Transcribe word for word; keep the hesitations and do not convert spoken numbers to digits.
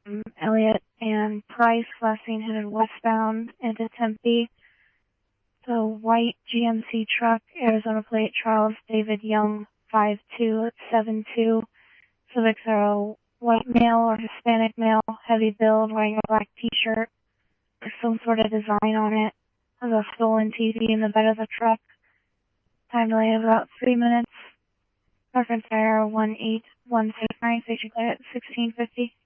um, Elliott and Price, last seen headed westbound into Tempe. The white G M C truck, Arizona plate, Charles David Young, five two seven two. Civics are a white male or Hispanic male, heavy build, wearing a black t-shirt or some sort of design on it. Has a stolen T V in the bed of the truck. Time delay of about three minutes. Reference error one eight one six nine, station clear at sixteen fifty.